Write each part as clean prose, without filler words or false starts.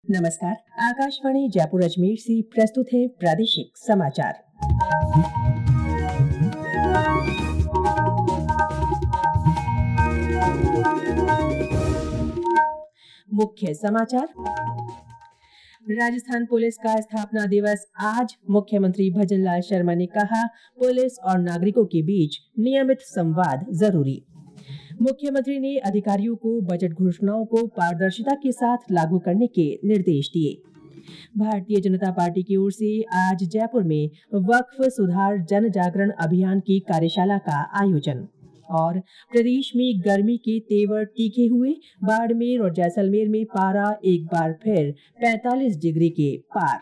नमस्कार। आकाशवाणी जयपुर अजमेर से प्रस्तुत है प्रादेशिक समाचार। मुख्य समाचार। राजस्थान पुलिस का स्थापना दिवस आज। मुख्यमंत्री भजनलाल शर्मा ने कहा, पुलिस और नागरिकों के बीच नियमित संवाद जरूरी। मुख्यमंत्री ने अधिकारियों को बजट घोषणाओं को पारदर्शिता के साथ लागू करने के निर्देश दिए। भारतीय जनता पार्टी की ओर से आज जयपुर में वक्फ सुधार जन जागरण अभियान की कार्यशाला का आयोजन। और प्रदेश में गर्मी के तेवर तीखे हुए। बाड़मेर और जैसलमेर में पारा एक बार फिर 45 डिग्री के पार।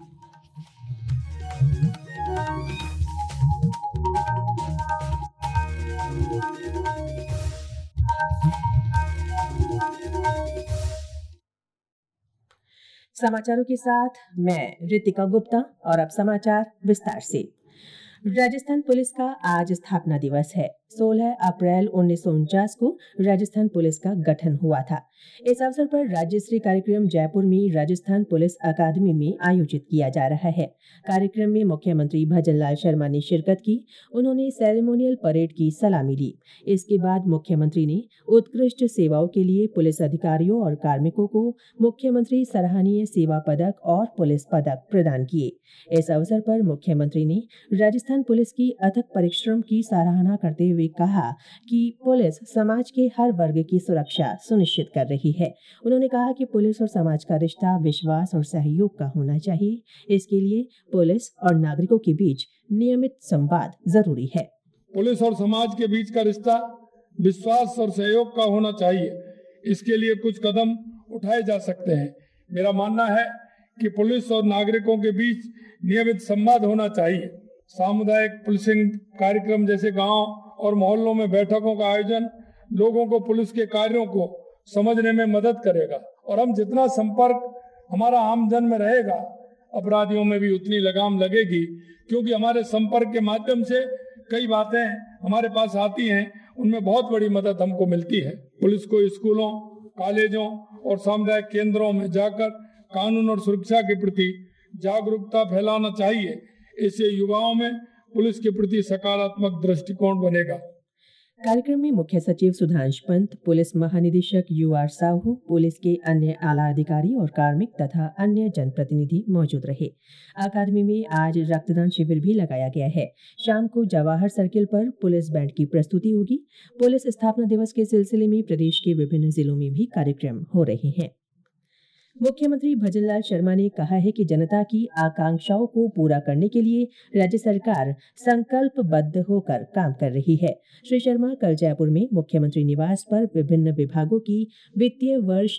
समाचारों के साथ मैं रितिका गुप्ता। और अब समाचार विस्तार से। राजस्थान पुलिस का आज स्थापना दिवस है। 16 अप्रैल 1949 को राजस्थान पुलिस का गठन हुआ था। इस अवसर पर राज्य स्तरीय कार्यक्रम जयपुर में राजस्थान पुलिस अकादमी में आयोजित किया जा रहा है। कार्यक्रम में मुख्यमंत्री भजनलाल शर्मा ने शिरकत की। उन्होंने सेरेमोनियल परेड की सलामी ली। इसके बाद मुख्यमंत्री ने उत्कृष्ट सेवाओं के लिए पुलिस अधिकारियों और कार्मिकों को मुख्यमंत्री सराहनीय सेवा पदक और पुलिस पदक प्रदान किए। इस अवसर पर मुख्यमंत्री ने राजस्थान पुलिस की अथक परिश्रम की सराहना करते हुए कहा कि पुलिस समाज के हर वर्ग की सुरक्षा सुनिश्चित कर रही है। उन्होंने कहा कि पुलिस और समाज का रिश्ता विश्वास और सहयोग का होना चाहिए। इसके लिए पुलिस और नागरिकों के बीच नियमित संवाद जरूरी है। पुलिस और समाज के बीच का रिश्ता विश्वास और सहयोग का होना चाहिए। इसके लिए कुछ कदम उठाए जा सकते हैं। मेरा मानना है कि पुलिस और नागरिकों के बीच नियमित संवाद होना चाहिए। सामुदायिक पुलिसिंग कार्यक्रम जैसे गांव और मोहल्लों में बैठकों का आयोजन लोगों को पुलिस के कार्यों को समझने में मदद करेगा। और हम जितना संपर्क हमारा आम जन में रहेगा, अपराधियों में भी उतनी लगाम लगेगी, क्योंकि हमारे संपर्क के माध्यम से कई बातें हमारे पास आती हैं, उनमें बहुत बड़ी मदद हमको मिलती है। पुलिस को स्कूलों, कॉलेजों और सामुदायिक केंद्रों में जाकर कानून और सुरक्षा के प्रति जागरूकता फैलाना चाहिए। इससे युवाओं में पुलिस के प्रति सकारात्मक दृष्टिकोण बनेगा। कार्यक्रम में मुख्य सचिव सुधांश पंत, पुलिस महानिदेशक UR साहू, पुलिस के अन्य आला अधिकारी और कार्मिक तथा अन्य जनप्रतिनिधि मौजूद रहे। अकादमी में आज रक्तदान शिविर भी लगाया गया है। शाम को जवाहर सर्किल पर पुलिस बैंड की प्रस्तुति होगी। पुलिस स्थापना दिवस के सिलसिले में प्रदेश के विभिन्न जिलों में भी कार्यक्रम हो रहे हैं। मुख्यमंत्री भजनलाल शर्मा ने कहा है कि जनता की आकांक्षाओं को पूरा करने के लिए राज्य सरकार संकल्पबद्ध होकर काम कर रही है। श्री शर्मा कल जयपुर में मुख्यमंत्री निवास पर विभिन्न विभागों की वित्तीय वर्ष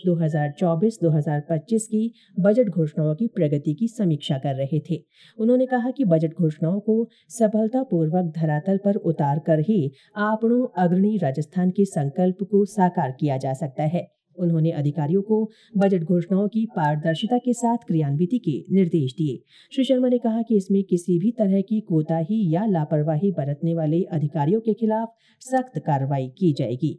2024-2025 की बजट घोषणाओं की प्रगति की समीक्षा कर रहे थे। उन्होंने कहा कि बजट घोषणाओं को सफलतापूर्वक धरातल पर उतार कर ही आपणों अग्रणी राजस्थान के संकल्प को साकार किया जा सकता है। उन्होंने अधिकारियों को बजट घोषणाओं की पारदर्शिता के साथ क्रियान्विति के निर्देश दिए। श्री शर्मा ने कहा कि इसमें किसी भी तरह की कोताही या लापरवाही बरतने वाले अधिकारियों के खिलाफ सख्त कार्रवाई की जाएगी।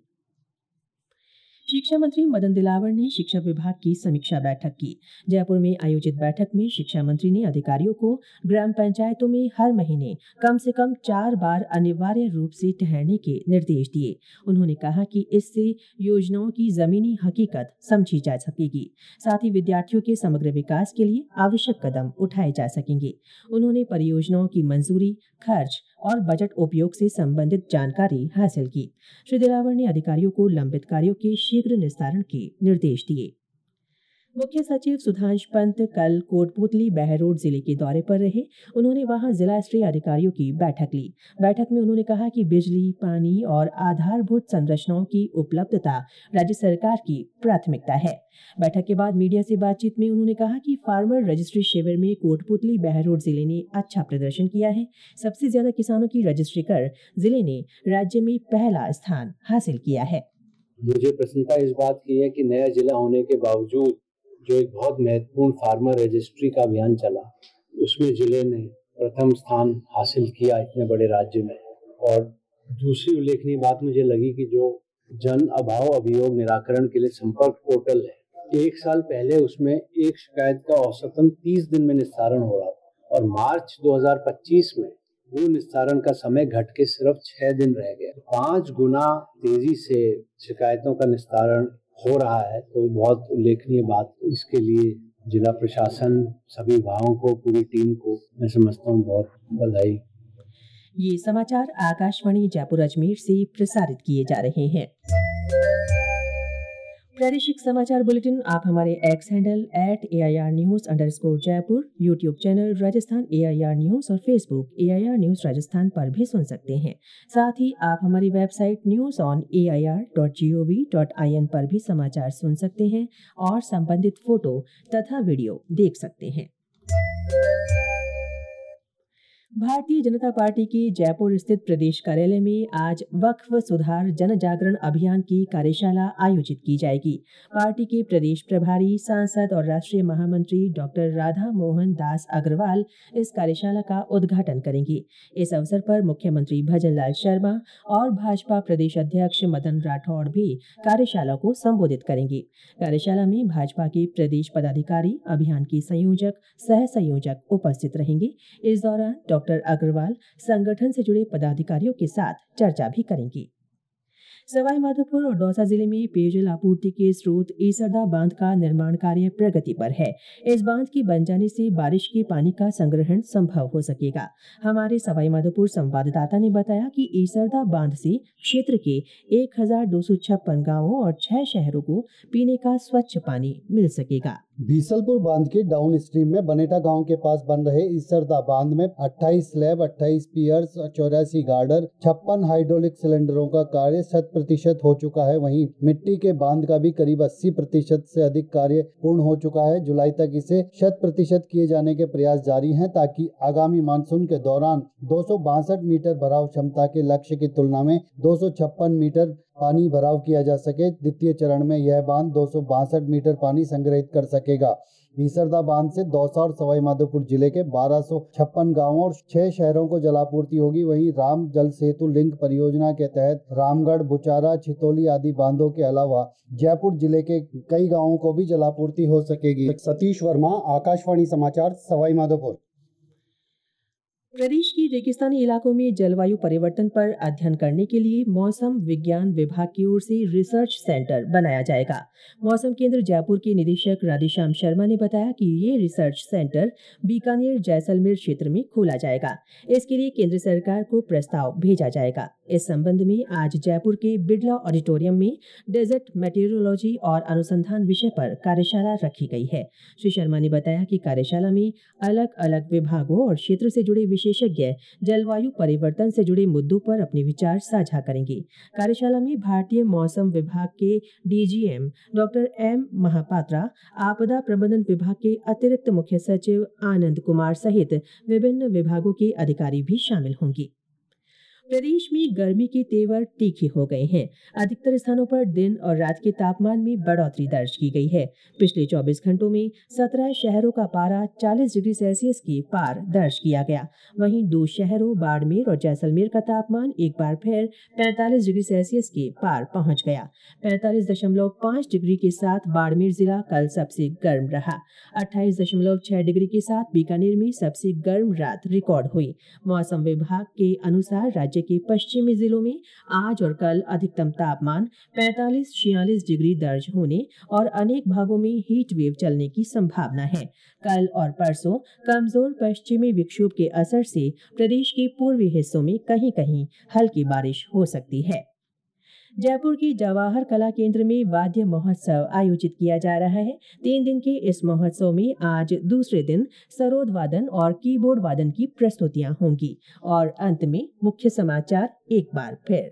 शिक्षा मंत्री मदन दिलावर ने शिक्षा विभाग की समीक्षा बैठक की। जयपुर में आयोजित बैठक में शिक्षा मंत्री ने अधिकारियों को ग्राम पंचायतों में हर महीने कम से कम 4 बार अनिवार्य रूप से ठहरने के निर्देश दिए। उन्होंने कहा कि इससे योजनाओं की जमीनी हकीकत समझी जा सकेगी, साथ ही विद्यार्थियों के समग्र विकास के लिए आवश्यक कदम उठाए जा सकेंगे। उन्होंने परियोजनाओं की मंजूरी, खर्च और बजट उपयोग से संबंधित जानकारी हासिल की। श्री दिलावर ने अधिकारियों को लंबित कार्यों के शीघ्र निस्तारण के निर्देश दिए। मुख्य सचिव सुधांश पंत कल कोटपूतली बहरोड जिले के दौरे पर रहे। उन्होंने वहां जिला स्तरीय अधिकारियों की बैठक ली। बैठक में उन्होंने कहा कि बिजली, पानी और आधारभूत संरचनाओं की उपलब्धता राज्य सरकार की प्राथमिकता है। बैठक के बाद मीडिया से बातचीत में उन्होंने कहा कि फार्मर रजिस्ट्री शिविर में कोटपूतली बहरोड जिले ने अच्छा प्रदर्शन किया है। सबसे ज्यादा किसानों की रजिस्ट्री कर जिले ने राज्य में पहला स्थान हासिल किया है। मुझे प्रसन्नता इस बात की है कि नया जिला होने के बावजूद जो एक बहुत महत्वपूर्ण फार्मर रजिस्ट्री का अभियान चला, उसमें जिले ने प्रथम स्थान हासिल किया इतने बड़े राज्य में। और दूसरी उल्लेखनीय बात मुझे लगी कि जो जन अभाव अभियोग निराकरण के लिए संपर्क पोर्टल है, एक साल पहले उसमें एक शिकायत का औसतन 30 दिन में निस्तारण हो रहा था और मार्च 2025 में वो निस्तारण का समय घट के सिर्फ 6 दिन रह गया। 5 गुना तेजी से शिकायतों का निस्तारण हो रहा है, तो बहुत उल्लेखनीय बात। इसके लिए जिला प्रशासन, सभी विभागों को, पूरी टीम को मैं समझता हूँ बहुत बधाई। ये समाचार आकाशवाणी जयपुर अजमेर से प्रसारित किए जा रहे हैं। प्रादेशिक समाचार बुलेटिन आप हमारे एक्स हैंडल @AIRnews_जयपुर, YouTube channel Rajasthan AIR news और फेसबुक AIR न्यूज राजस्थान पर भी सुन सकते हैं। साथ ही आप हमारी वेबसाइट newsonair.gov.in पर भी समाचार सुन सकते हैं और संबंधित फोटो तथा वीडियो देख सकते हैं। भारतीय जनता पार्टी के जयपुर स्थित प्रदेश कार्यालय में आज वक्फ सुधार जन जागरण अभियान की कार्यशाला आयोजित की जाएगी। पार्टी के प्रदेश प्रभारी, सांसद और राष्ट्रीय महामंत्री डॉक्टर राधा मोहन दास अग्रवाल इस कार्यशाला का उद्घाटन करेंगे। इस अवसर पर मुख्यमंत्री भजनलाल शर्मा और भाजपा प्रदेश अध्यक्ष मदन राठौड़ भी कार्यशाला को संबोधित करेंगे। कार्यशाला में भाजपा के प्रदेश पदाधिकारी, अभियान के संयोजक, सह संयोजक उपस्थित रहेंगे। इस दौरान डॉक्टर अग्रवाल संगठन से जुड़े पदाधिकारियों के साथ चर्चा भी करेंगे। सवाई माधोपुर और दौसा जिले में पेयजल आपूर्ति के स्रोत ईसरदा बांध का निर्माण कार्य प्रगति पर है। इस बांध के बन जाने से बारिश के पानी का संग्रहण संभव हो सकेगा। हमारे सवाई माधोपुर संवाददाता ने बताया कि ईसरदा बांध से क्षेत्र के 1256 गांवों और 6 शहरों को पीने का स्वच्छ पानी मिल सकेगा। बीसलपुर बांध के डाउन स्ट्रीम में बनेटा गांव के पास बन रहे ईसरदा बांध में 28 स्लैब, 28 पियर्स, 84 गार्डर, 56 हाइड्रोलिक सिलेंडरों का कार्य 100% हो चुका है। वहीं मिट्टी के बांध का भी करीब 80% से अधिक कार्य पूर्ण हो चुका है। जुलाई तक इसे 100% किए जाने के प्रयास जारी हैं ताकि आगामी मानसून के दौरान 262 मीटर भराव क्षमता के लक्ष्य की तुलना में 256 मीटर पानी भराव किया जा सके। द्वितीय चरण में यह बांध 262 मीटर पानी संग्रहित कर सकेगा। ईसरदा बांध से दौसा और सवाई माधोपुर जिले के 1256 गांवों और 6 शहरों को जलापूर्ति होगी। वहीं राम जल सेतु लिंक परियोजना के तहत रामगढ़, बुचारा, छितौली आदि बांधों के अलावा जयपुर जिले के कई गाँवों को भी जलापूर्ति हो सकेगी। सतीश वर्मा, आकाशवाणी समाचार, सवाई माधोपुर। प्रदेश के रेगिस्तानी इलाकों में जलवायु परिवर्तन पर अध्ययन करने के लिए मौसम विज्ञान विभाग की ओर से रिसर्च सेंटर बनाया जाएगा। मौसम केंद्र जयपुर के निदेशक राधेश्याम शर्मा ने बताया कि ये रिसर्च सेंटर बीकानेर, जैसलमेर क्षेत्र में खोला जाएगा। इसके लिए केंद्र सरकार को प्रस्ताव भेजा जाएगा। इस संबंध में आज जयपुर के बिड़ला ऑडिटोरियम में डेजर्ट मेटेरोलॉजी और अनुसंधान विषय पर कार्यशाला रखी गई है। श्री शर्मा ने बताया कि कार्यशाला में अलग अलग विभागों और क्षेत्र से जुड़े विशेषज्ञ जलवायु परिवर्तन से जुड़े मुद्दों पर अपने विचार साझा करेंगे। कार्यशाला में भारतीय मौसम विभाग के DGM डॉक्टर M महापात्रा, आपदा प्रबंधन विभाग के अतिरिक्त मुख्य सचिव आनंद कुमार सहित विभिन्न विभागों के अधिकारी भी शामिल होंगे। प्रदेश में गर्मी के तेवर तीखे हो गए हैं। अधिकतर स्थानों पर दिन और रात के तापमान में बढ़ोतरी दर्ज की गई है। पिछले 24 घंटों में 17 शहरों का पारा 40 डिग्री सेल्सियस के पार दर्ज किया गया। वहीं 2 शहरों बाड़मेर और जैसलमेर का तापमान एक बार फिर 45 डिग्री सेल्सियस के पार पहुंच गया। 45.5 डिग्री के साथ बाड़मेर जिला कल सबसे गर्म रहा। 28.6 डिग्री के साथ बीकानेर में सबसे गर्म रात रिकॉर्ड हुई। मौसम विभाग के अनुसार राज्य के पश्चिमी जिलों में आज और कल अधिकतम तापमान 45-46 डिग्री दर्ज होने और अनेक भागों में हीट वेव चलने की संभावना है। कल और परसों कमजोर पश्चिमी विक्षोभ के असर से प्रदेश के पूर्वी हिस्सों में कहीं-कहीं हल्की बारिश हो सकती है। जयपुर के जवाहर कला केंद्र में वाद्य महोत्सव आयोजित किया जा रहा है। 3 दिन के इस महोत्सव में आज दूसरे दिन सरोद वादन और कीबोर्ड वादन की प्रस्तुतियां होंगी और अंत में मुख्य समाचार एक बार फिर।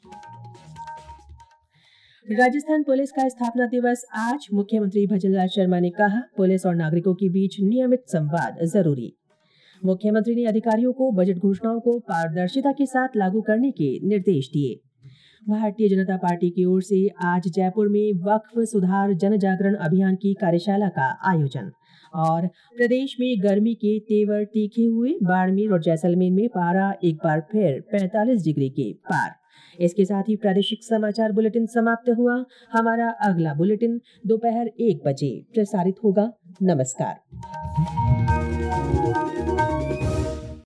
राजस्थान पुलिस का स्थापना दिवस आज। मुख्यमंत्री भजनलाल शर्मा ने कहा, पुलिस और नागरिकों के बीच नियमित संवाद जरूरी। मुख्यमंत्री ने अधिकारियों को बजट घोषणाओं को पारदर्शिता के साथ लागू करने के निर्देश दिए। भारतीय जनता पार्टी की ओर से आज जयपुर में वक्फ सुधार जन जागरण अभियान की कार्यशाला का आयोजन। और प्रदेश में गर्मी के तेवर तीखे हुए। बाड़मेर और जैसलमेर में पारा एक बार फिर 45 डिग्री के पार। इसके साथ ही प्रादेशिक समाचार बुलेटिन समाप्त हुआ। हमारा अगला बुलेटिन दोपहर 1 बजे प्रसारित होगा। नमस्कार।